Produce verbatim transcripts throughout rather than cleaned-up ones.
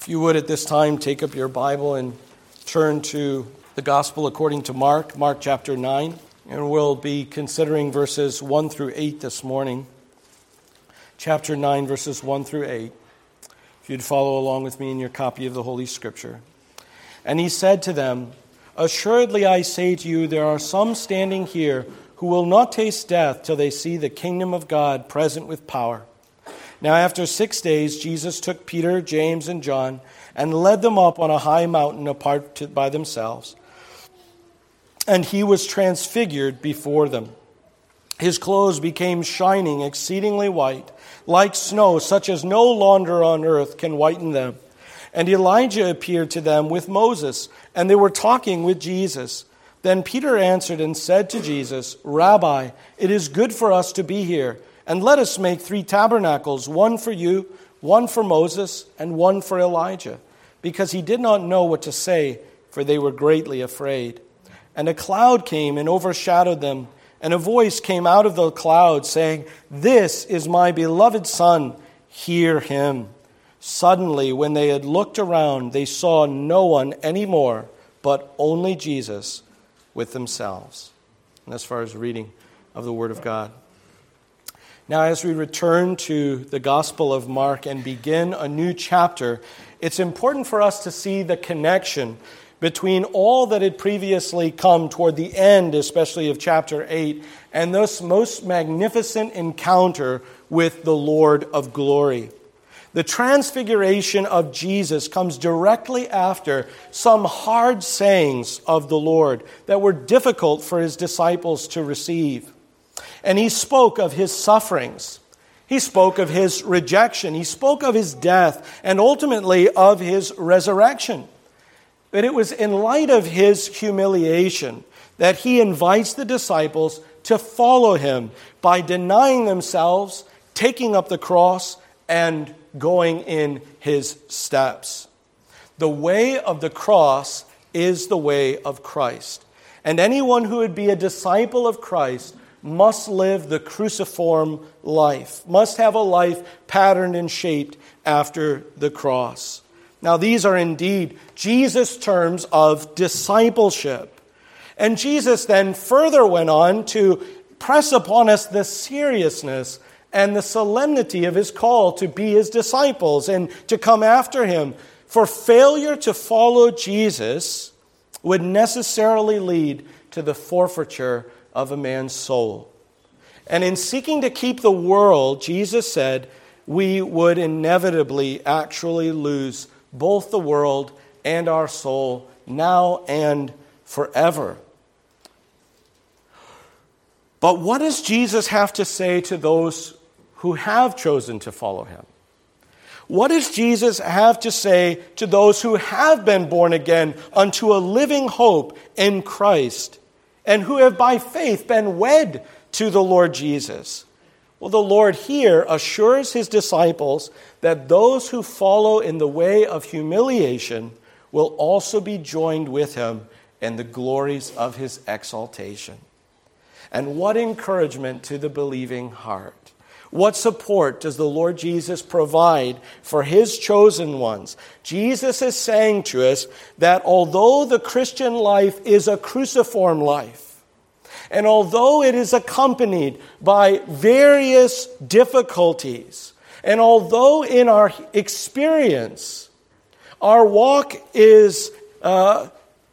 If you would at this time take up your Bible and turn to the Gospel according to Mark, Mark chapter nine, and we'll be considering verses one through eight this morning. Chapter nine, verses one through eight. If you'd follow along with me in your copy of the Holy Scripture. And he said to them, "Assuredly I say to you, there are some standing here who will not taste death till they see the kingdom of God present with power." Now after six days, Jesus took Peter, James, and John and led them up on a high mountain apart to, by themselves. And he was transfigured before them. His clothes became shining, exceedingly white, like snow, such as no launder on earth can whiten them. And Elijah appeared to them with Moses, and they were talking with Jesus. Then Peter answered and said to Jesus, "Rabbi, it is good for us to be here. And let us make three tabernacles, one for you, one for Moses, and one for Elijah." Because he did not know what to say, for they were greatly afraid. And a cloud came and overshadowed them, and a voice came out of the cloud, saying, "This is my beloved Son, hear him." Suddenly, when they had looked around, they saw no one anymore, but only Jesus with themselves. And as far as reading of the Word of God. Now, as we return to the Gospel of Mark and begin a new chapter, it's important for us to see the connection between all that had previously come toward the end, especially of chapter eight, and this most magnificent encounter with the Lord of glory. The transfiguration of Jesus comes directly after some hard sayings of the Lord that were difficult for his disciples to receive. And he spoke of his sufferings. He spoke of his rejection. He spoke of his death and ultimately of his resurrection. But it was in light of his humiliation that he invites the disciples to follow him by denying themselves, taking up the cross, and going in his steps. The way of the cross is the way of Christ. And anyone who would be a disciple of Christ must live the cruciform life, must have a life patterned and shaped after the cross. Now, these are indeed Jesus' terms of discipleship. And Jesus then further went on to press upon us the seriousness and the solemnity of his call to be his disciples and to come after him. For failure to follow Jesus would necessarily lead to the forfeiture of a man's soul. And in seeking to keep the world, Jesus said, we would inevitably actually lose both the world and our soul now and forever. But what does Jesus have to say to those who have chosen to follow him? What does Jesus have to say to those who have been born again unto a living hope in Christ and who have by faith been wed to the Lord Jesus? Well, the Lord here assures his disciples that those who follow in the way of humiliation will also be joined with him in the glories of his exaltation. And what encouragement to the believing heart. What support does the Lord Jesus provide for his chosen ones? Jesus is saying to us that although the Christian life is a cruciform life, and although it is accompanied by various difficulties, and although in our experience our walk is uh,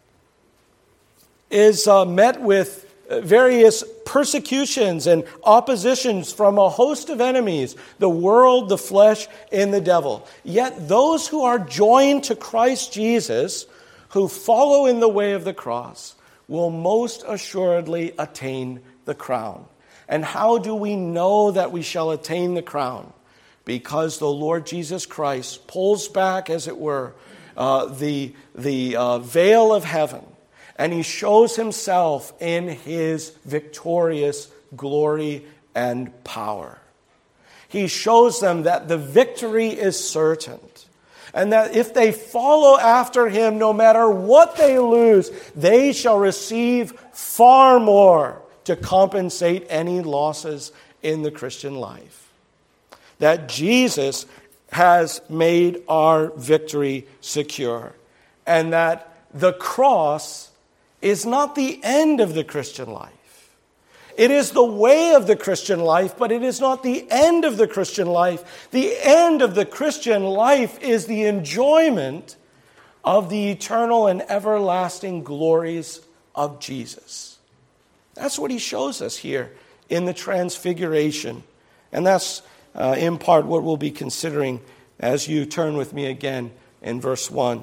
is uh, met with various persecutions and oppositions from a host of enemies, the world, the flesh, and the devil. Yet those who are joined to Christ Jesus, who follow in the way of the cross, will most assuredly attain the crown. And how do we know that we shall attain the crown? Because the Lord Jesus Christ pulls back, as it were, uh, the, the uh, veil of heaven, and he shows himself in his victorious glory and power. He shows them that the victory is certain, and that if they follow after him, no matter what they lose, they shall receive far more to compensate any losses in the Christian life. That Jesus has made our victory secure, and that the cross is not the end of the Christian life. It is the way of the Christian life, but it is not the end of the Christian life. The end of the Christian life is the enjoyment of the eternal and everlasting glories of Jesus. That's what he shows us here in the Transfiguration. And that's uh, in part what we'll be considering as you turn with me again in verse one.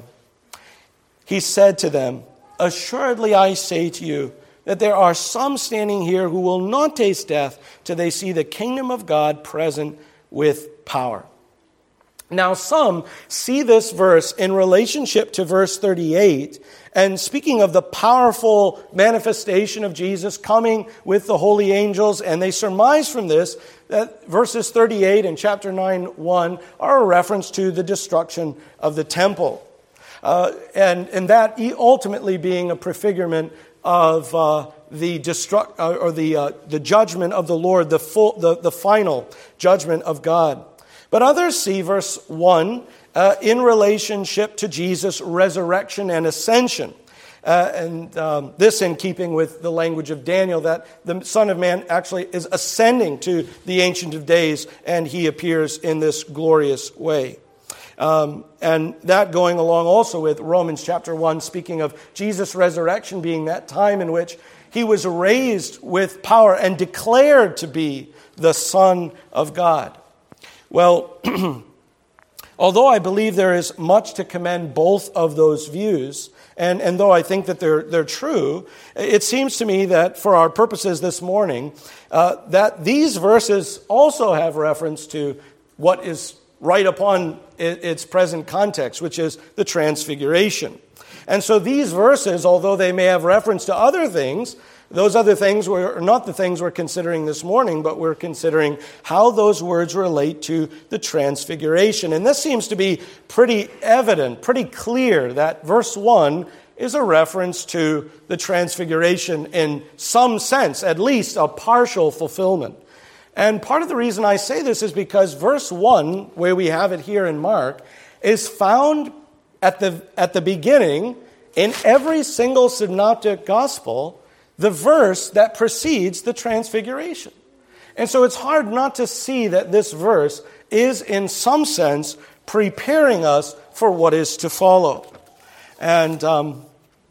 He said to them, "Assuredly I say to you that there are some standing here who will not taste death till they see the kingdom of God present with power." Now some see this verse in relationship to verse thirty-eight, and speaking of the powerful manifestation of Jesus coming with the holy angels, and they surmise from this that verses thirty-eight and chapter nine, one are a reference to the destruction of the temple. Uh, and, and that ultimately being a prefigurement of uh, the destruct uh, or the uh, the judgment of the Lord, the full the, the final judgment of God. But others see verse one uh, in relationship to Jesus' resurrection and ascension. Uh, and um, this in keeping with the language of Daniel, that the Son of Man actually is ascending to the Ancient of Days, and he appears in this glorious way. Um, and that going along also with Romans chapter one, speaking of Jesus' resurrection being that time in which he was raised with power and declared to be the Son of God. Well, although I believe there is much to commend both of those views, and, and though I think that they're they're true, it seems to me that for our purposes this morning, uh, that these verses also have reference to what is right upon its present context, which is the Transfiguration. And so these verses, although they may have reference to other things, those other things were not the things we're considering this morning, but we're considering how those words relate to the Transfiguration. And this seems to be pretty evident, pretty clear, that verse one is a reference to the Transfiguration in some sense, at least a partial fulfillment. And part of the reason I say this is because verse one, where we have it here in Mark, is found at the, at the beginning in every single synoptic gospel, the verse that precedes the Transfiguration. And so it's hard not to see that this verse is in some sense preparing us for what is to follow. And um,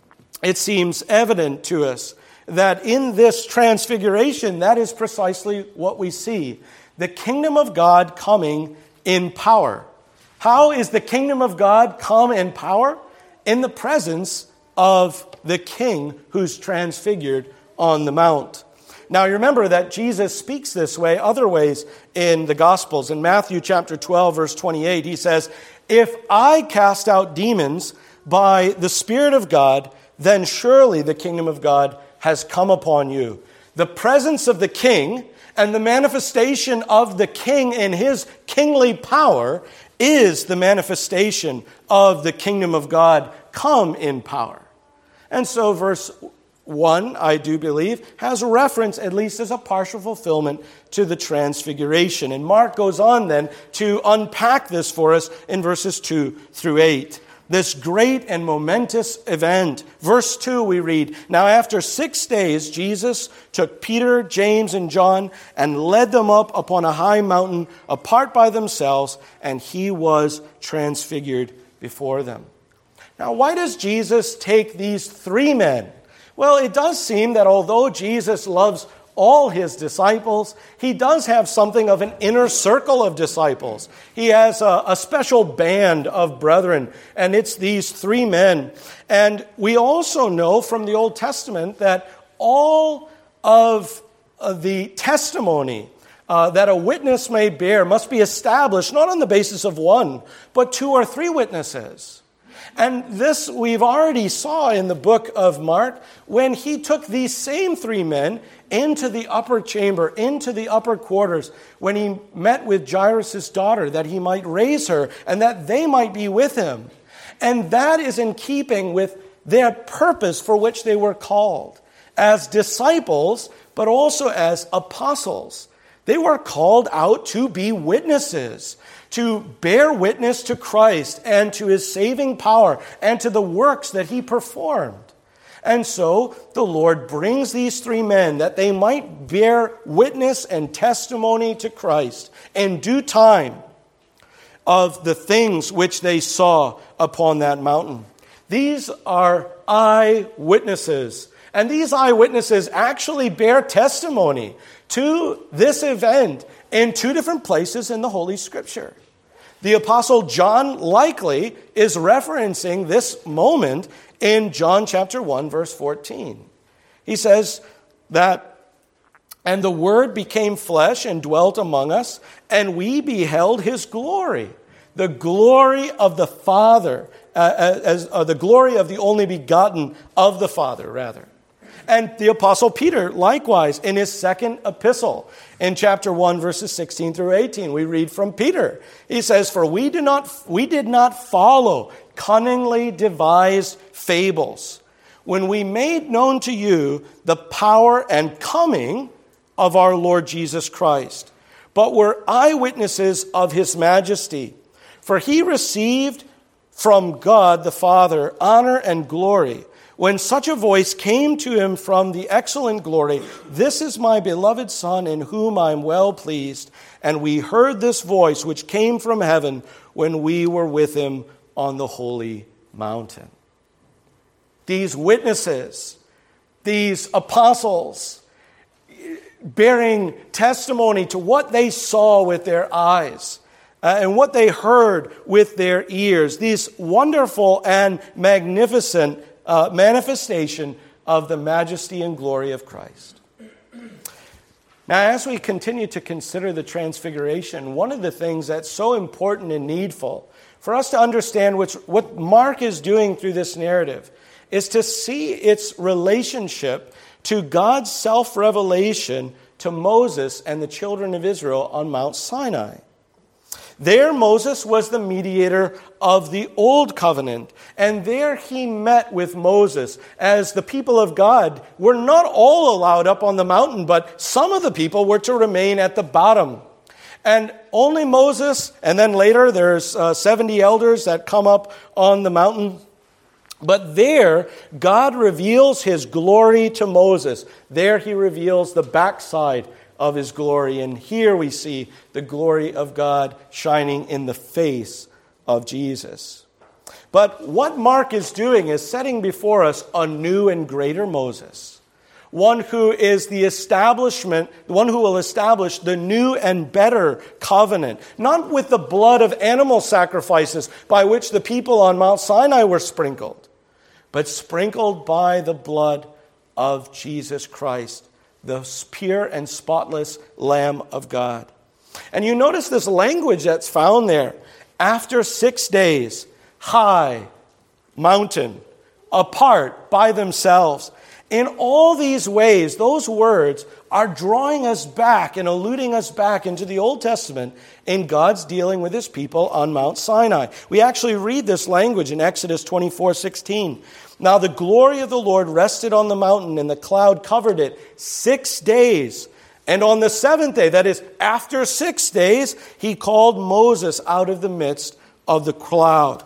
it seems evident to us that in this Transfiguration, that is precisely what we see. The kingdom of God coming in power. How is the kingdom of God come in power? In the presence of the king who's transfigured on the mount. Now you remember that Jesus speaks this way other ways in the Gospels. In Matthew chapter twelve, verse twenty-eight, he says, "If I cast out demons by the Spirit of God, then surely the kingdom of God has come upon you." The presence of the king and the manifestation of the king in his kingly power is the manifestation of the kingdom of God come in power. And so verse one, I do believe, has reference, at least as a partial fulfillment, to the Transfiguration. And Mark goes on then to unpack this for us in verses two through eight. This great and momentous event. Verse two we read, "Now after six days Jesus took Peter, James, and John and led them up upon a high mountain apart by themselves, and he was transfigured before them." Now why does Jesus take these three men? Well, it does seem that although Jesus loves all his disciples, he does have something of an inner circle of disciples. He has a, a special band of brethren, and it's these three men. And we also know from the Old Testament that all of the testimony uh, that a witness may bear must be established not on the basis of one, but two or three witnesses. And this we've already saw in the book of Mark when he took these same three men into the upper chamber, into the upper quarters, when he met with Jairus' daughter, that he might raise her and that they might be with him. And that is in keeping with their purpose for which they were called, as disciples, but also as apostles. They were called out to be witnesses, to bear witness to Christ and to his saving power and to the works that he performed. And so the Lord brings these three men that they might bear witness and testimony to Christ in due time of the things which they saw upon that mountain. These are eyewitnesses. And these eyewitnesses actually bear testimony to this event in two different places in the Holy Scripture. The Apostle John likely is referencing this moment in John chapter one, verse fourteen. He says that, "And the Word became flesh and dwelt among us, and we beheld his glory." The glory of the Father, uh, as uh, the glory of the only begotten of the Father, rather. And the Apostle Peter, likewise, in his second epistle, in chapter one, verses sixteen through eighteen, we read from Peter. He says, "For we do not, we did not follow cunningly devised fables, when we made known to you the power and coming of our Lord Jesus Christ, but were eyewitnesses of his majesty. For he received from God the Father honor and glory, when such a voice came to him from the excellent glory, 'This is my beloved Son, in whom I am well pleased.' And we heard this voice which came from heaven when we were with him on the holy mountain." These witnesses, these apostles, bearing testimony to what they saw with their eyes uh, and what they heard with their ears, these wonderful and magnificent uh, manifestation of the majesty and glory of Christ. Now, as we continue to consider the Transfiguration, one of the things that's so important and needful for us to understand which, what Mark is doing through this narrative is to see its relationship to God's self-revelation to Moses and the children of Israel on Mount Sinai. There Moses was the mediator of the Old Covenant, and there he met with Moses as the people of God were not all allowed up on the mountain, but some of the people were to remain at the bottom. And only Moses, and then later there's uh, seventy elders that come up on the mountain. But there, God reveals his glory to Moses. There he reveals the backside of his glory. And here we see the glory of God shining in the face of Jesus. But what Mark is doing is setting before us a new and greater Moses. One who is the establishment, one who will establish the new and better covenant. Not with the blood of animal sacrifices by which the people on Mount Sinai were sprinkled, but sprinkled by the blood of Jesus Christ, the pure and spotless Lamb of God. And you notice this language that's found there. After six days, high, mountain, apart, by themselves. In all these ways, those words are drawing us back and alluding us back into the Old Testament in God's dealing with his people on Mount Sinai. We actually read this language in Exodus twenty-four sixteen. "Now the glory of the Lord rested on the mountain, and the cloud covered it six days. And on the seventh day," that is, after six days, "he called Moses out of the midst of the cloud.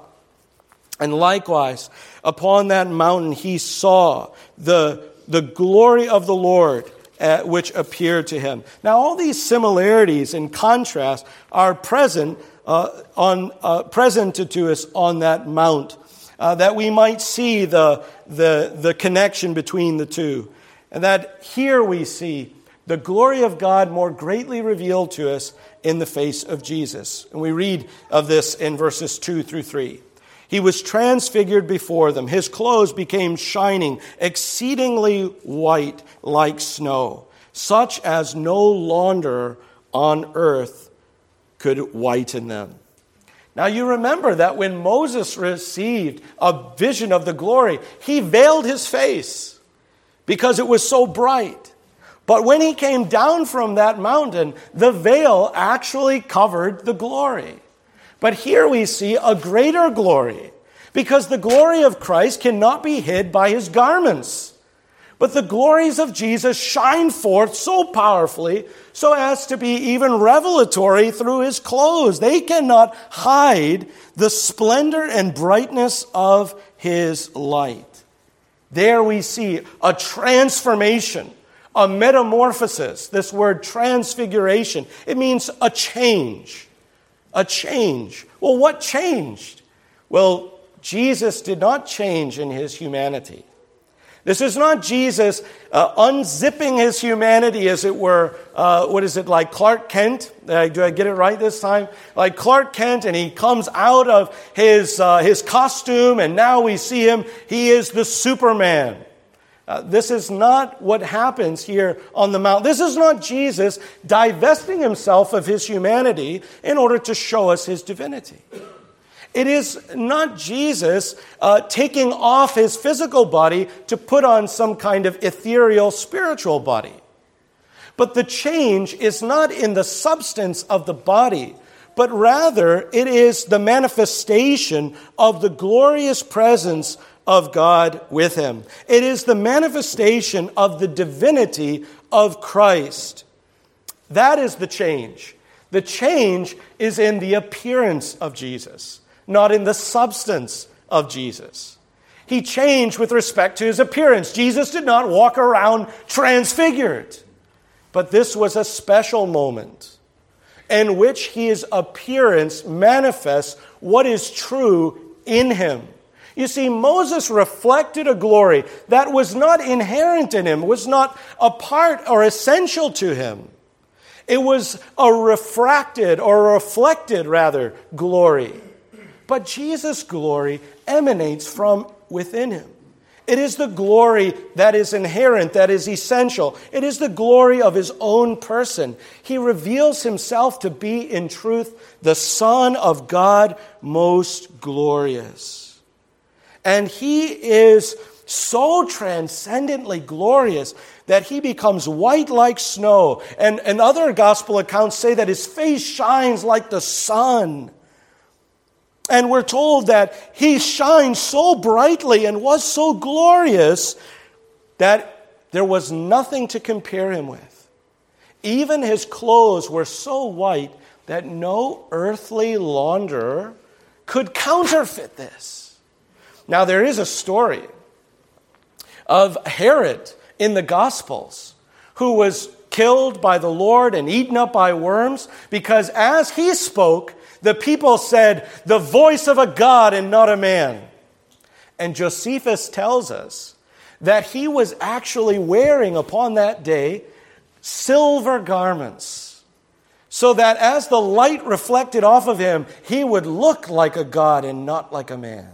And likewise, upon that mountain he saw the, the glory of the Lord, uh, which appeared to him." Now, all these similarities and contrasts are present uh, on uh, presented to us on that mount, uh, that we might see the, the, the connection between the two. And that here we see the glory of God more greatly revealed to us in the face of Jesus. And we read of this in verses two through three. "He was transfigured before them. His clothes became shining, exceedingly white like snow, such as no launderer on earth could whiten them." Now you remember that when Moses received a vision of the glory, he veiled his face because it was so bright. But when he came down from that mountain, the veil actually covered the glory. But here we see a greater glory, because the glory of Christ cannot be hid by his garments. But the glories of Jesus shine forth so powerfully so as to be even revelatory through his clothes. They cannot hide the splendor and brightness of his light. There we see a transformation, a metamorphosis. This word transfiguration, it means a change. A change. Well, what changed? Well, Jesus did not change in his humanity. This is not Jesus uh, unzipping his humanity, as it were. Uh, what is it, like Clark Kent? Uh, do I get it right this time? Like Clark Kent, and he comes out of his uh, his costume, and now we see him. He is the Superman. Uh, this is not what happens here on the mount. This is not Jesus divesting himself of his humanity in order to show us his divinity. It is not Jesus uh, taking off his physical body to put on some kind of ethereal spiritual body. But the change is not in the substance of the body, but rather it is the manifestation of the glorious presence of God with him. It is the manifestation of the divinity of Christ. That is the change. The change is in the appearance of Jesus, not in the substance of Jesus. He changed with respect to his appearance. Jesus did not walk around transfigured. But this was a special moment in which his appearance manifests what is true in him. You see, Moses reflected a glory that was not inherent in him, was not a part or essential to him. It was a refracted or reflected, rather, glory. But Jesus' glory emanates from within him. It is the glory that is inherent, that is essential. It is the glory of his own person. He reveals himself to be, in truth, the Son of God, most glorious. And he is so transcendently glorious that he becomes white like snow. And, and other gospel accounts say that his face shines like the sun. And we're told that he shined so brightly and was so glorious that there was nothing to compare him with. Even his clothes were so white that no earthly launderer could counterfeit this. Now, there is a story of Herod in the Gospels who was killed by the Lord and eaten up by worms because as he spoke, the people said, "The voice of a God and not a man." And Josephus tells us that he was actually wearing upon that day silver garments, so that as the light reflected off of him, he would look like a god and not like a man.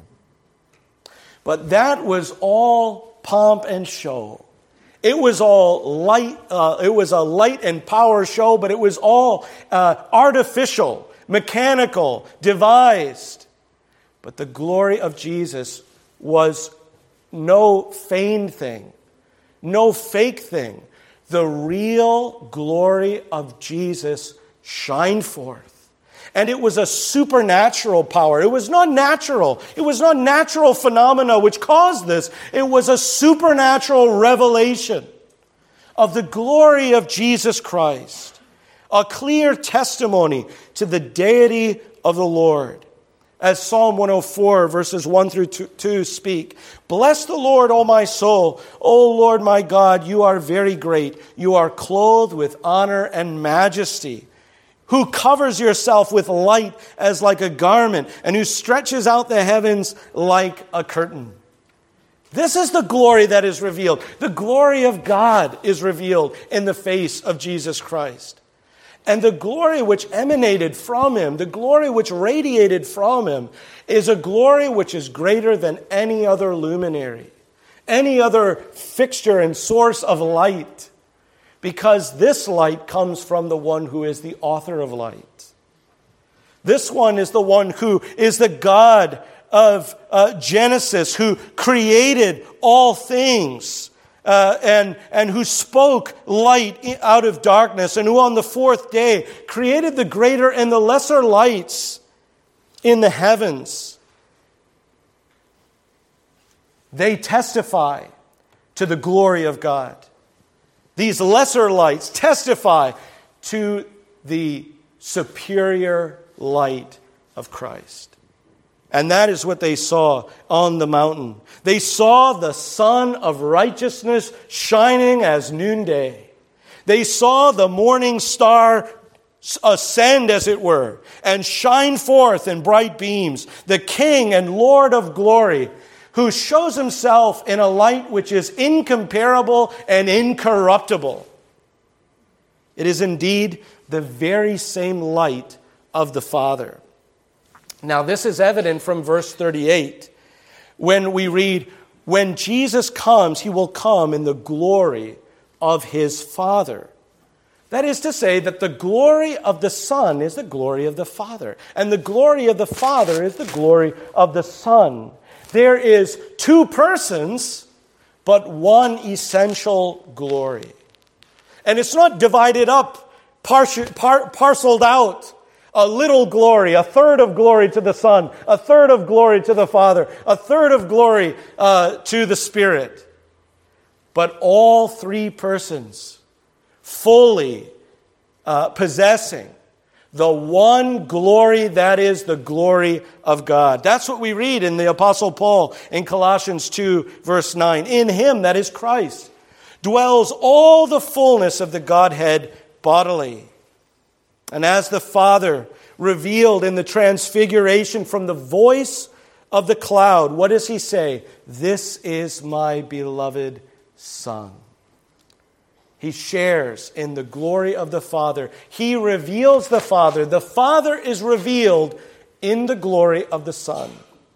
But that was all pomp and show. It was all light. Uh, it was a light and power show, but it was all uh, artificial, mechanical, devised. But the glory of Jesus was no feigned thing, no fake thing. The real glory of Jesus shined forth. And it was a supernatural power. It was not natural. It was not natural phenomena which caused this. It was a supernatural revelation of the glory of Jesus Christ. A clear testimony to the deity of the Lord. As Psalm one oh four verses one through two speak, "Bless the Lord, O my soul. O Lord my God, you are very great. You are clothed with honor and majesty. Who covers yourself with light as like a garment, and who stretches out the heavens like a curtain." This is the glory that is revealed. The glory of God is revealed in the face of Jesus Christ. And the glory which emanated from him, the glory which radiated from him, is a glory which is greater than any other luminary, any other fixture and source of light, because this light comes from the one who is the author of light. This one is the one who is the God of uh, Genesis, who created all things. Uh, and, and who spoke light out of darkness, and who on the fourth day created the greater and the lesser lights in the heavens. They testify to the glory of God. These lesser lights testify to the superior light of Christ. And that is what they saw on the mountain. They saw the sun of righteousness shining as noonday. They saw the morning star ascend, as it were, and shine forth in bright beams, the King and Lord of glory, who shows himself in a light which is incomparable and incorruptible. It is indeed the very same light of the Father. Now, this is evident from verse thirty-eight, when we read, "When Jesus comes, he will come in the glory of his Father." That is to say that the glory of the Son is the glory of the Father, and the glory of the Father is the glory of the Son. There is two persons, but one essential glory. And it's not divided up, par- par- parceled out. A little glory, a third of glory to the Son, a third of glory to the Father, a third of glory uh, to the Spirit. But all three persons fully uh, possessing the one glory that is the glory of God. That's what we read in the Apostle Paul in Colossians two, verse nine. In him, that is Christ, dwells all the fullness of the Godhead bodily. And as the Father revealed in the transfiguration from the voice of the cloud, what does he say? This is my beloved Son. He shares in the glory of the Father. He reveals the Father. The Father is revealed in the glory of the Son.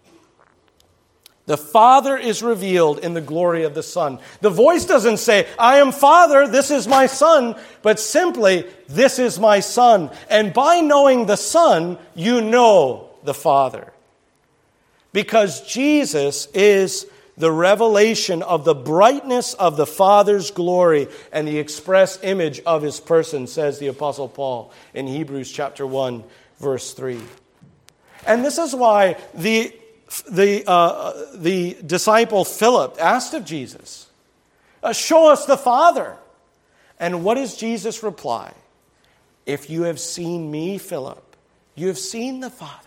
The Father is revealed in the glory of the Son. The voice doesn't say, I am Father, this is my Son, but simply, this is my Son. And by knowing the Son, you know the Father. Because Jesus is the revelation of the brightness of the Father's glory and the express image of his person, says the Apostle Paul in Hebrews chapter one, verse three. And this is why the The, uh, the disciple Philip asked of Jesus, uh, show us the Father. And what does Jesus reply? If you have seen me, Philip, you have seen the Father.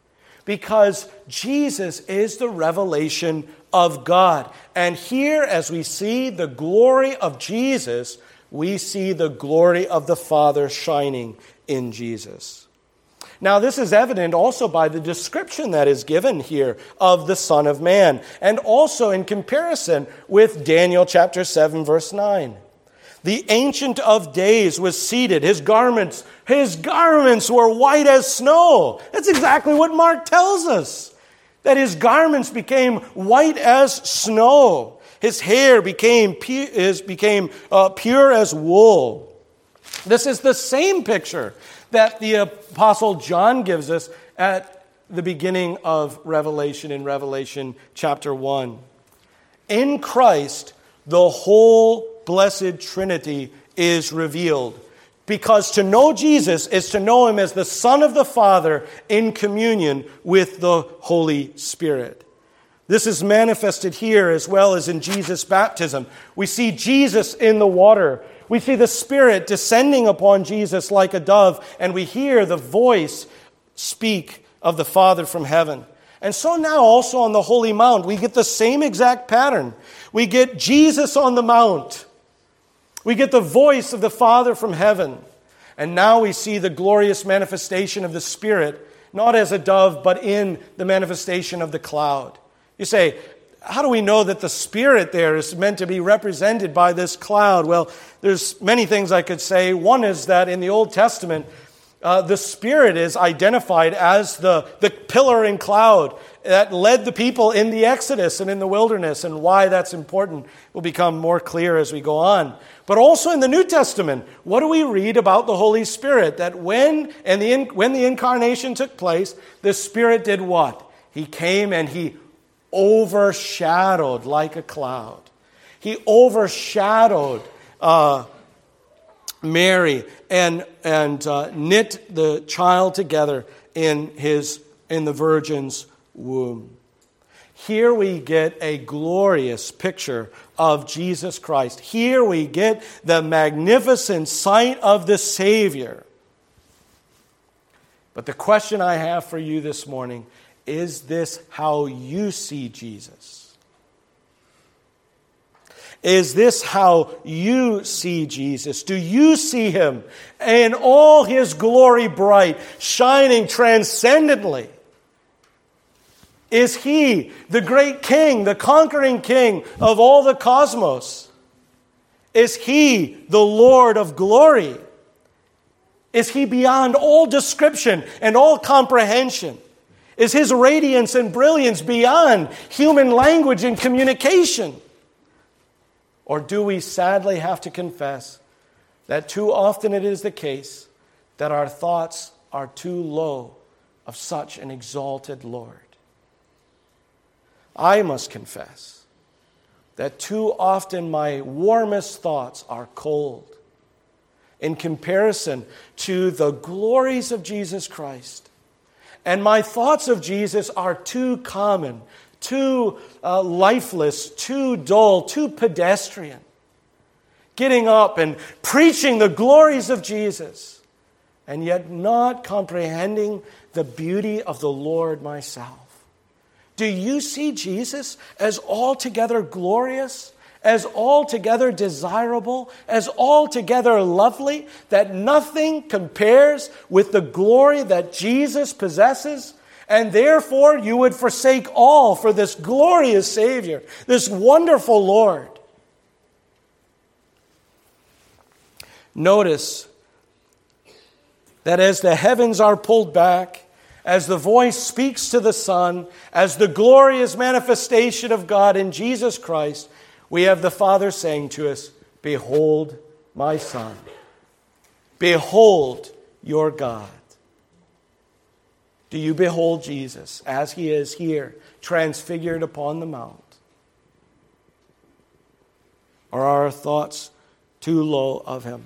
Because Jesus is the revelation of God. And here, as we see the glory of Jesus, we see the glory of the Father shining in Jesus. Now, this is evident also by the description that is given here of the Son of Man, and also in comparison with Daniel chapter seven, verse nine. The Ancient of Days was seated. His garments, his garments were white as snow. That's exactly what Mark tells us, that his garments became white as snow. His hair became, pu- is, became uh, pure as wool. This is the same picture that the Apostle John gives us at the beginning of Revelation, in Revelation chapter one. In Christ, the whole blessed Trinity is revealed. Because to know Jesus is to know him as the Son of the Father in communion with the Holy Spirit. This is manifested here as well as in Jesus' baptism. We see Jesus in the water. We see the Spirit descending upon Jesus like a dove, and we hear the voice speak of the Father from heaven. And so now also on the Holy Mount, we get the same exact pattern. We get Jesus on the Mount. We get the voice of the Father from heaven. And now we see the glorious manifestation of the Spirit, not as a dove, but in the manifestation of the cloud. You say, how do we know that the Spirit there is meant to be represented by this cloud? Well, there's many things I could say. One is that in the Old Testament, uh, the Spirit is identified as the, the pillar and cloud that led the people in the Exodus and in the wilderness, and why that's important will become more clear as we go on. But also in the New Testament, what do we read about the Holy Spirit? That when, and the, when the incarnation took place, the Spirit did what? He came and he overshadowed like a cloud. He overshadowed uh, Mary and and uh, knit the child together in his in the virgin's womb. Here we get a glorious picture of Jesus Christ. Here we get the magnificent sight of the Savior. But the question I have for you this morning, is this how you see Jesus? Is this how you see Jesus? Do you see him in all his glory bright, shining transcendently? Is he the great king, the conquering king of all the cosmos? Is he the Lord of glory? Is he beyond all description and all comprehension? Is his radiance and brilliance beyond human language and communication? Or do we sadly have to confess that too often it is the case that our thoughts are too low of such an exalted Lord? I must confess that too often my warmest thoughts are cold in comparison to the glories of Jesus Christ. And my thoughts of Jesus are too common, too uh, lifeless, too dull, too pedestrian. Getting up and preaching the glories of Jesus, and yet not comprehending the beauty of the Lord myself. Do you see Jesus as altogether glorious, as altogether desirable, as altogether lovely, that nothing compares with the glory that Jesus possesses? And therefore you would forsake all for this glorious Savior, this wonderful Lord. Notice that as the heavens are pulled back, as the voice speaks to the Son, as the glorious manifestation of God in Jesus Christ, we have the Father saying to us, "Behold my Son. Behold your God." Do you behold Jesus as he is here, transfigured upon the mount? Or are our thoughts too low of him?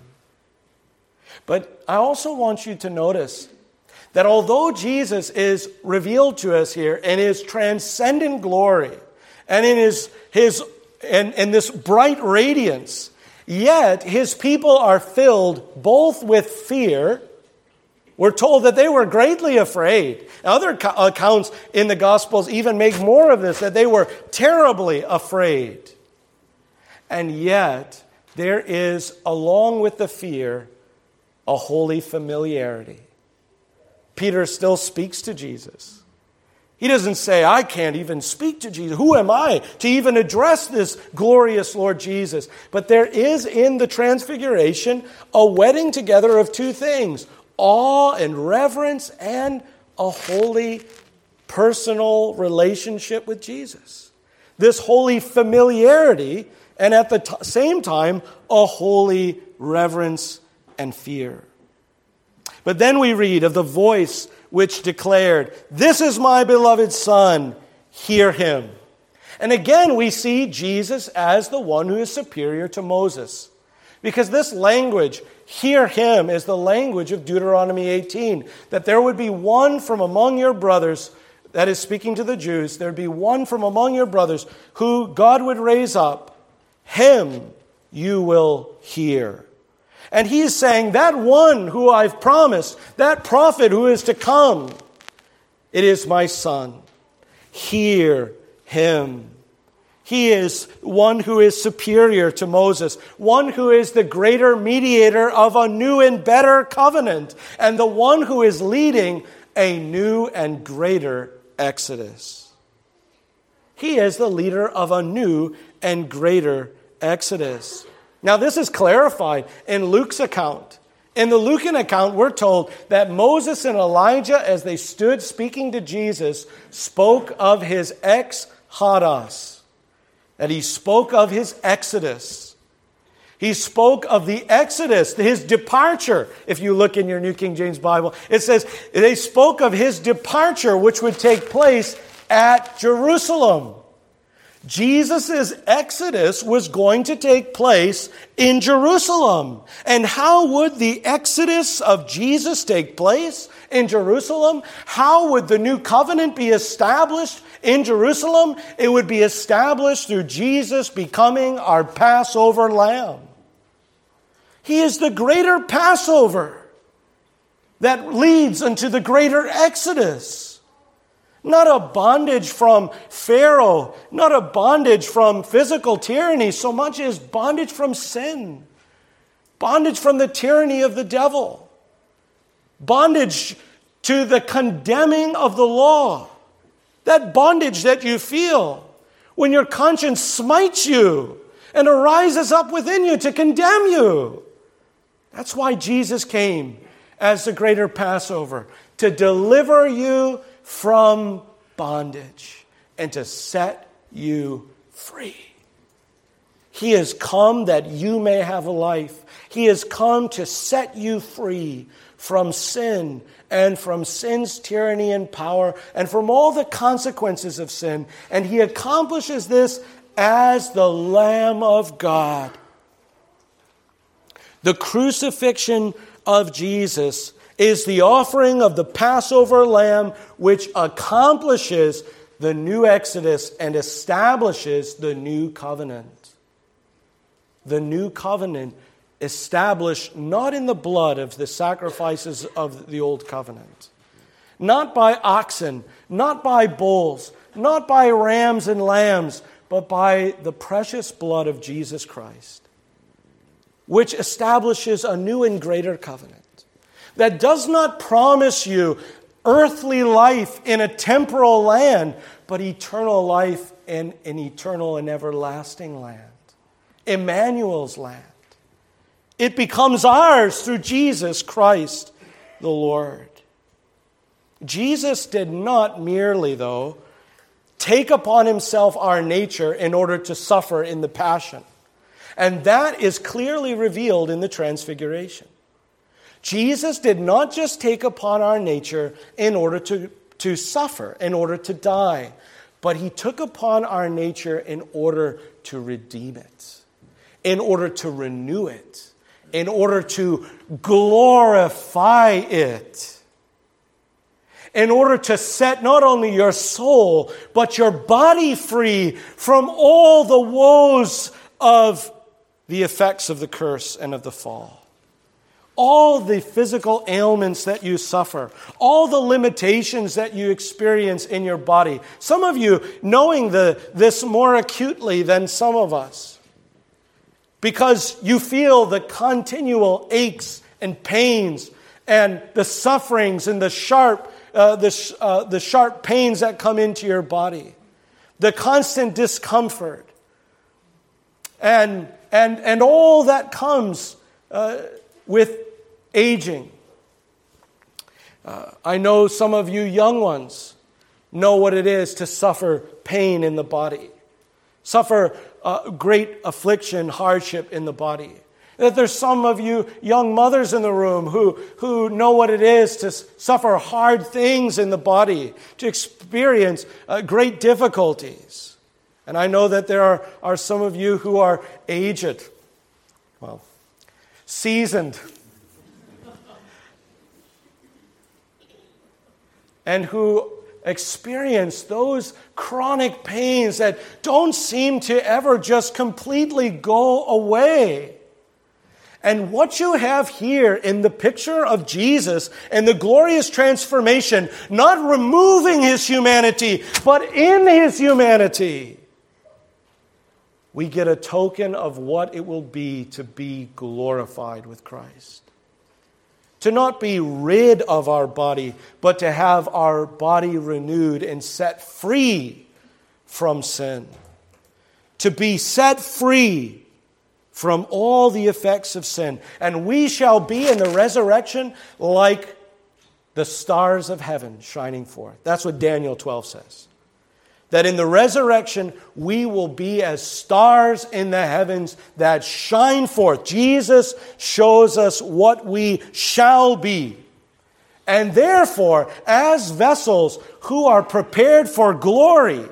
But I also want you to notice that although Jesus is revealed to us here in his transcendent glory and in his, his in, in this bright radiance, yet his people are filled both with fear. We're told that they were greatly afraid. Other accounts in the Gospels even make more of this, that they were terribly afraid. And yet, there is, along with the fear, a holy familiarity. Peter still speaks to Jesus. He doesn't say, "I can't even speak to Jesus. Who am I to even address this glorious Lord Jesus?" But there is in the Transfiguration a wedding together of two things: awe and reverence, and a holy personal relationship with Jesus. This holy familiarity, and at the t- same time, a holy reverence and fear. But then we read of the voice which declared, "This is my beloved Son, hear him." And again we see Jesus as the one who is superior to Moses. Because this language, "hear him," is the language of Deuteronomy eighteen. That there would be one from among your brothers, that is speaking to the Jews, there would be one from among your brothers who God would raise up. Him you will hear. And he is saying, that one who I've promised, that prophet who is to come, it is my Son. Hear him. He is one who is superior to Moses, one who is the greater mediator of a new and better covenant, and the one who is leading a new and greater exodus. He is the leader of a new and greater exodus. Now, this is clarified in Luke's account. In the Lucan account, we're told that Moses and Elijah, as they stood speaking to Jesus, spoke of his ex hodos, that he spoke of his exodus. He spoke of the exodus, his departure. If you look in your New King James Bible, it says they spoke of his departure, which would take place at Jerusalem. Jesus' exodus was going to take place in Jerusalem. And how would the exodus of Jesus take place in Jerusalem? How would the new covenant be established in Jerusalem? It would be established through Jesus becoming our Passover lamb. He is the greater Passover that leads unto the greater exodus. Not a bondage from Pharaoh, not a bondage from physical tyranny, so much as bondage from sin, bondage from the tyranny of the devil, bondage to the condemning of the law, that bondage that you feel when your conscience smites you and arises up within you to condemn you. That's why Jesus came as the greater Passover, to deliver you from bondage and to set you free. He has come that you may have a life. He has come to set you free from sin and from sin's tyranny and power and from all the consequences of sin. And he accomplishes this as the Lamb of God. The crucifixion of Jesus is the offering of the Passover lamb, which accomplishes the new exodus and establishes the new covenant. The new covenant established not in the blood of the sacrifices of the old covenant, not by oxen, not by bulls, not by rams and lambs, but by the precious blood of Jesus Christ, which establishes a new and greater covenant that does not promise you earthly life in a temporal land, but eternal life in an eternal and everlasting land, Emmanuel's land. It becomes ours through Jesus Christ the Lord. Jesus did not merely, though, take upon himself our nature in order to suffer in the passion. And that is clearly revealed in the Transfiguration. Jesus did not just take upon our nature in order to, to suffer, in order to die, but he took upon our nature in order to redeem it, in order to renew it, in order to glorify it, in order to set not only your soul, but your body free from all the woes of the effects of the curse and of the fall. All the physical ailments that you suffer, all the limitations that you experience in your body. Some of you knowing the, this more acutely than some of us, because you feel the continual aches and pains and the sufferings and the sharp, uh, the, uh, the sharp pains that come into your body, the constant discomfort, and and and all that comes Uh, with aging. Uh, I know some of you young ones know what it is to suffer pain in the body, suffer uh, great affliction, hardship in the body. That there's some of you young mothers in the room who, who know what it is to suffer hard things in the body, to experience uh, great difficulties. And I know that there are, are some of you who are aged, well, seasoned, and who experience those chronic pains that don't seem to ever just completely go away. And what you have here in the picture of Jesus and the glorious transformation, not removing his humanity, but in his humanity, we get a token of what it will be to be glorified with Christ. To not be rid of our body, but to have our body renewed and set free from sin. To be set free from all the effects of sin. And we shall be in the resurrection like the stars of heaven shining forth. That's what Daniel twelve says. That in the resurrection, we will be as stars in the heavens that shine forth. Jesus shows us what we shall be. And therefore, as vessels who are prepared for glory,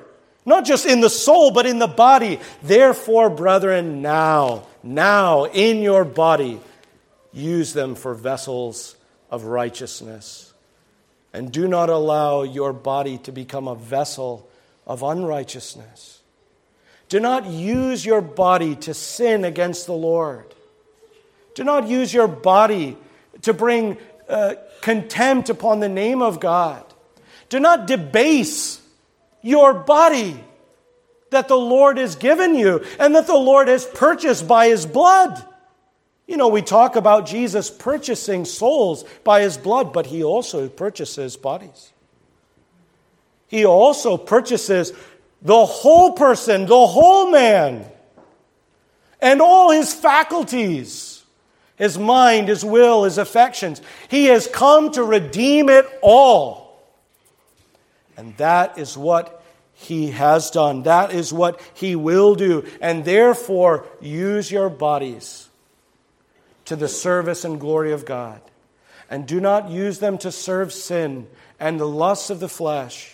Not just in the soul, but in the body. Therefore, brethren, now, now in your body, use them for vessels of righteousness. And do not allow your body to become a vessel of unrighteousness. Do not use your body to sin against the Lord. Do not use your body to bring uh, contempt upon the name of God. Do not debase your body that the Lord has given you and that the Lord has purchased by His blood. You know, we talk about Jesus purchasing souls by His blood, but He also purchases bodies. He also purchases the whole person, the whole man, and all his faculties, his mind, his will, his affections. He has come to redeem it all. And that is what He has done. That is what He will do. And therefore, use your bodies to the service and glory of God. And do not use them to serve sin and the lusts of the flesh.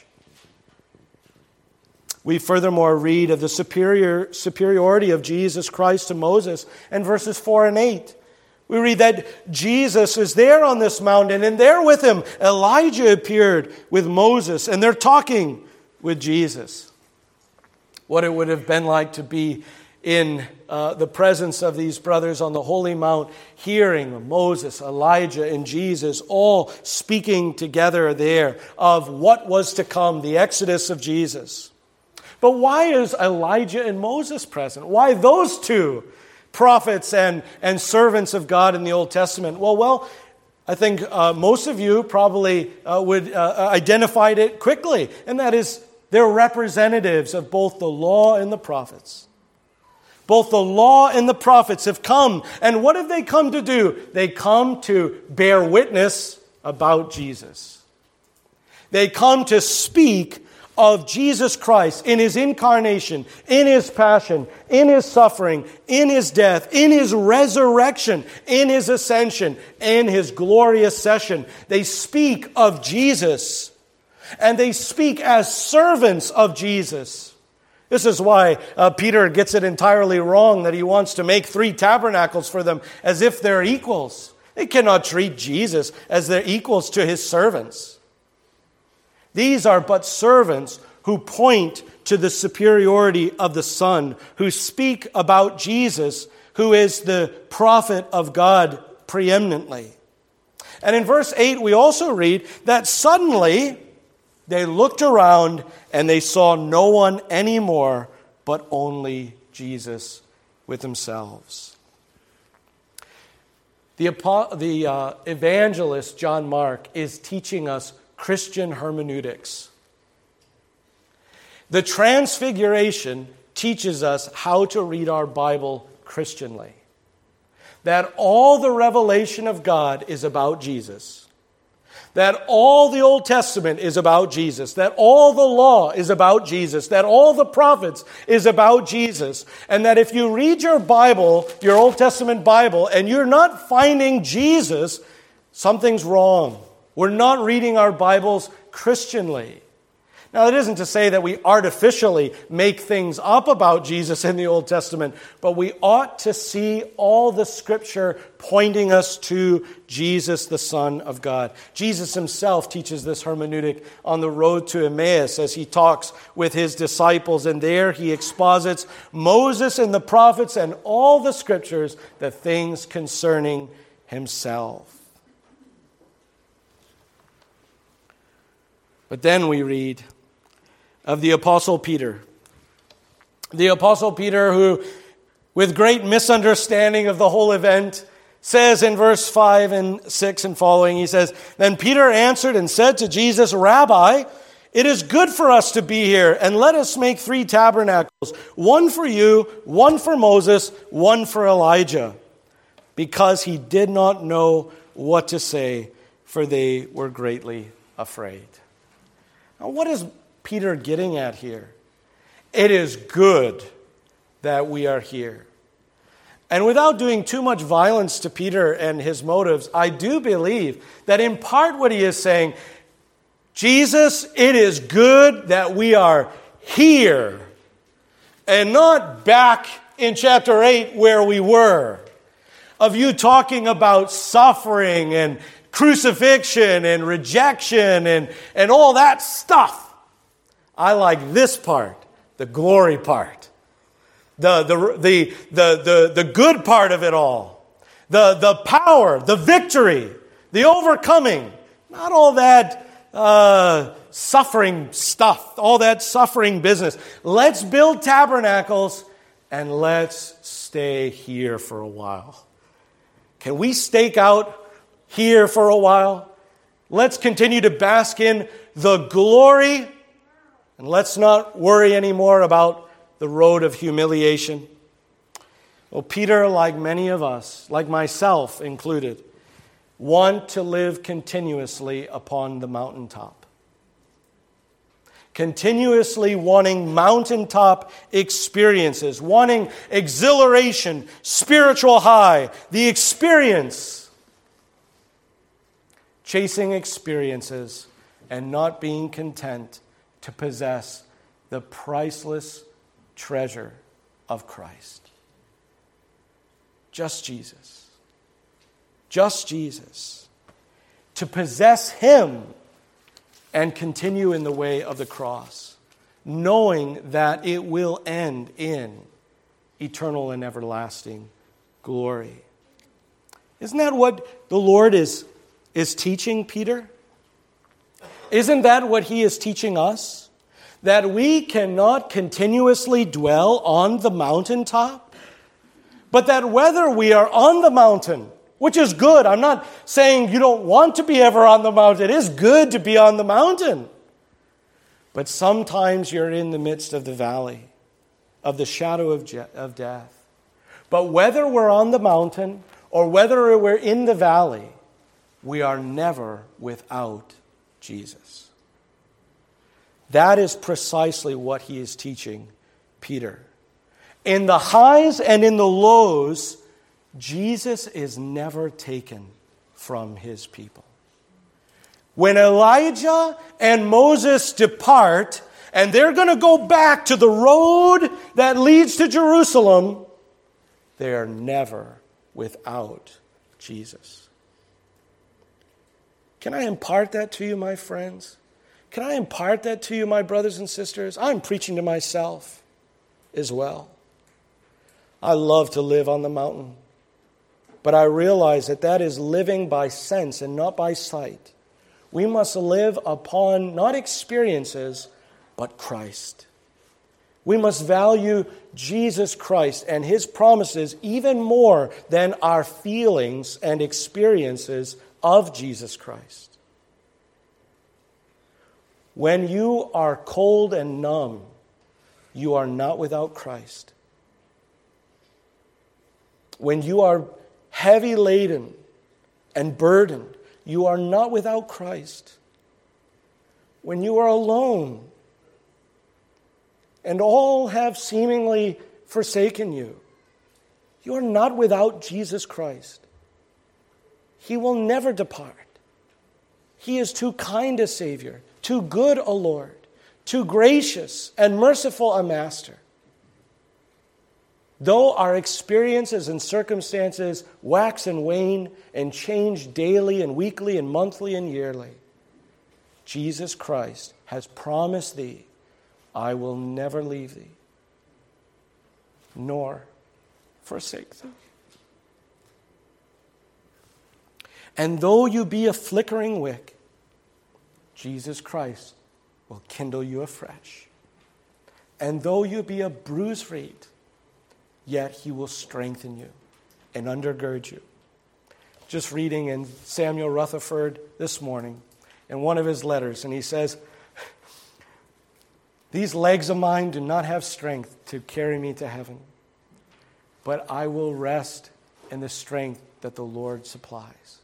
We furthermore read of the superior superiority of Jesus Christ to Moses in verses four and eight. We read that Jesus is there on this mountain, and there with him Elijah appeared with Moses, and they're talking with Jesus. What it would have been like to be in uh, the presence of these brothers on the Holy Mount, hearing Moses, Elijah, and Jesus all speaking together there of what was to come, the exodus of Jesus. But why is Elijah and Moses present? Why those two prophets and, and servants of God in the Old Testament? Well, well, I think uh, most of you probably uh, would uh, identified it quickly, and that is they're representatives of both the law and the prophets. Both the law and the prophets have come, and what have they come to do? They come to bear witness about Jesus. They come to speak of Jesus Christ in His incarnation, in His passion, in His suffering, in His death, in His resurrection, in His ascension, in His glorious session. They speak of Jesus, and they speak as servants of Jesus. This is why uh, Peter gets it entirely wrong that he wants to make three tabernacles for them as if they're equals. They cannot treat Jesus as their equals to His servants. These are but servants who point to the superiority of the Son, who speak about Jesus, who is the prophet of God preeminently. And in verse eight, we also read that suddenly they looked around and they saw no one anymore, but only Jesus with themselves. The, the uh, evangelist John Mark is teaching us Christian hermeneutics. The Transfiguration teaches us how to read our Bible Christianly. That all the revelation of God is about Jesus. That all the Old Testament is about Jesus. That all the law is about Jesus. That all the prophets is about Jesus. And that if you read your Bible, your Old Testament Bible, and you're not finding Jesus, something's wrong. We're not reading our Bibles Christianly. Now, it isn't to say that we artificially make things up about Jesus in the Old Testament, but we ought to see all the Scripture pointing us to Jesus, the Son of God. Jesus Himself teaches this hermeneutic on the road to Emmaus as He talks with His disciples, and there He exposits Moses and the prophets and all the Scriptures, the things concerning Himself. But then we read of the Apostle Peter. The Apostle Peter, who, with great misunderstanding of the whole event, says in verse five and six and following, he says, "Then Peter answered and said to Jesus, Rabbi, it is good for us to be here, and let us make three tabernacles, one for you, one for Moses, one for Elijah." Because he did not know what to say, for they were greatly afraid. Now, what is Peter getting at here? It is good that we are here. And without doing too much violence to Peter and his motives, I do believe that in part what he is saying, Jesus, it is good that we are here and not back in chapter eight where we were, of you talking about suffering and crucifixion and rejection and, and all that stuff. I like this part, the glory part, the, the, the, the, the, the good part of it all, the, the power, the victory, the overcoming, not all that uh, suffering stuff, all that suffering business. Let's build tabernacles and let's stay here for a while. Can we stake out here for a while? Let's continue to bask in the glory, and let's not worry anymore about the road of humiliation. Well, Peter, like many of us, like myself included, want to live continuously upon the mountaintop. Continuously wanting mountaintop experiences, wanting exhilaration, spiritual high, the experience. Chasing experiences and not being content to possess the priceless treasure of Christ. Just Jesus. Just Jesus. To possess Him and continue in the way of the cross, knowing that it will end in eternal and everlasting glory. Isn't that what the Lord is, is teaching Peter? Isn't that what He is teaching us? That we cannot continuously dwell on the mountaintop, but that whether we are on the mountain, which is good. I'm not saying you don't want to be ever on the mountain. It is good to be on the mountain. But sometimes you're in the midst of the valley, of the shadow of, je- of death. But whether we're on the mountain or whether we're in the valley, we are never without Jesus. That is precisely what He is teaching Peter. In the highs and in the lows, Jesus is never taken from His people. When Elijah and Moses depart, and they're going to go back to the road that leads to Jerusalem, they are never without Jesus. Can I impart that to you, my friends? Can I impart that to you, my brothers and sisters? I'm preaching to myself as well. I love to live on the mountain. But I realize that that is living by sense and not by sight. We must live upon not experiences, but Christ. We must value Jesus Christ and His promises even more than our feelings and experiences of Jesus Christ. When you are cold and numb, you are not without Christ. When you are heavy laden and burdened, you are not without Christ. When you are alone and all have seemingly forsaken you, you are not without Jesus Christ. He will never depart. He is too kind a Savior, too good a Lord, too gracious and merciful a Master. Though our experiences and circumstances wax and wane and change daily and weekly and monthly and yearly, Jesus Christ has promised thee, I will never leave thee, nor forsake thee. And though you be a flickering wick, Jesus Christ will kindle you afresh. And though you be a bruised reed, yet He will strengthen you and undergird you. Just reading in Samuel Rutherford this morning in one of his letters, and he says, these legs of mine do not have strength to carry me to heaven, but I will rest in the strength that the Lord supplies.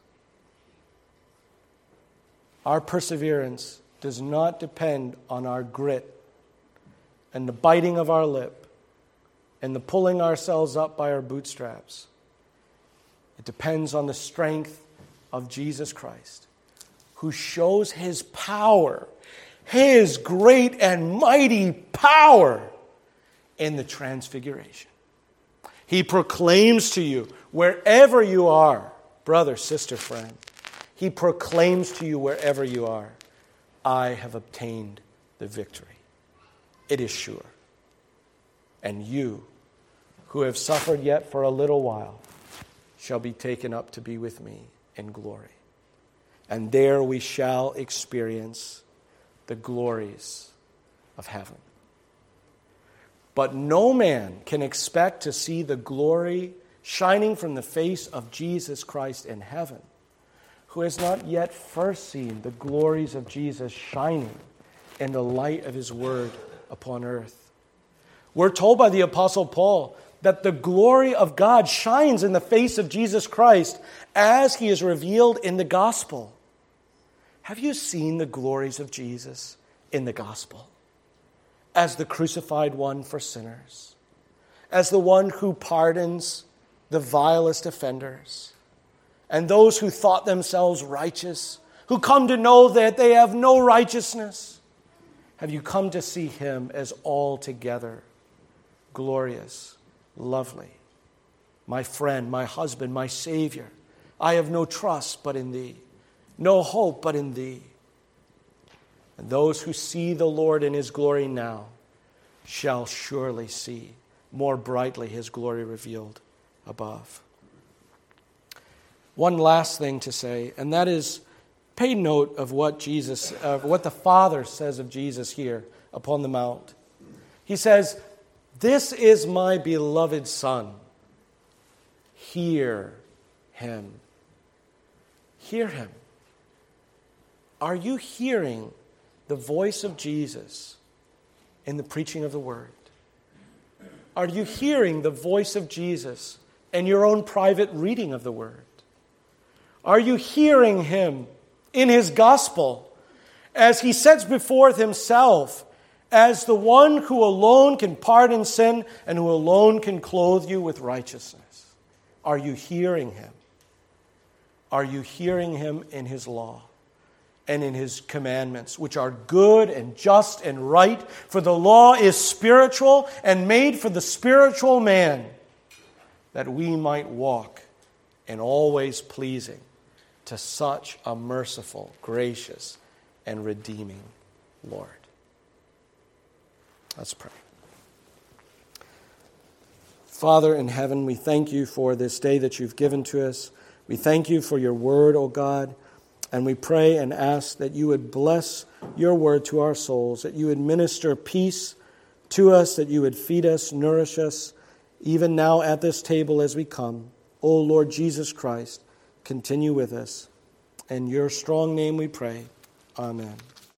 Our perseverance does not depend on our grit and the biting of our lip and the pulling ourselves up by our bootstraps. It depends on the strength of Jesus Christ, who shows His power His great and mighty power in the transfiguration. He proclaims to you, wherever you are, brother, sister, friend, He proclaims to you wherever you are, I have obtained the victory. It is sure. And you, who have suffered yet for a little while, shall be taken up to be with me in glory. And there we shall experience the glories of heaven. But no man can expect to see the glory shining from the face of Jesus Christ in heaven who has not yet first seen the glories of Jesus shining in the light of His word upon earth. We're told by the Apostle Paul that the glory of God shines in the face of Jesus Christ as He is revealed in the gospel. Have you seen the glories of Jesus in the gospel? As the crucified one for sinners, as the one who pardons the vilest offenders, and those who thought themselves righteous, who come to know that they have no righteousness. Have you come to see Him as altogether glorious, lovely, my friend, my husband, my Savior? I have no trust but in Thee, no hope but in Thee. And those who see the Lord in His glory now shall surely see more brightly His glory revealed above. One last thing to say, and that is, pay note of what Jesus, uh, what the Father says of Jesus here upon the Mount. He says, "This is my beloved Son. Hear Him." Hear Him. Are you hearing the voice of Jesus in the preaching of the Word? Are you hearing the voice of Jesus in your own private reading of the Word? Are you hearing Him in His gospel as He sets before Himself as the one who alone can pardon sin and who alone can clothe you with righteousness? Are you hearing Him? Are you hearing Him in His law and in His commandments, which are good and just and right? For the law is spiritual and made for the spiritual man, that we might walk in all ways pleasing to such a merciful, gracious, and redeeming Lord. Let's pray. Father in heaven, we thank You for this day that You've given to us. We thank You for Your word, O God, and we pray and ask that You would bless Your word to our souls, that You would minister peace to us, that You would feed us, nourish us, even now at this table as we come. O Lord Jesus Christ, continue with us. In Your strong name we pray. Amen.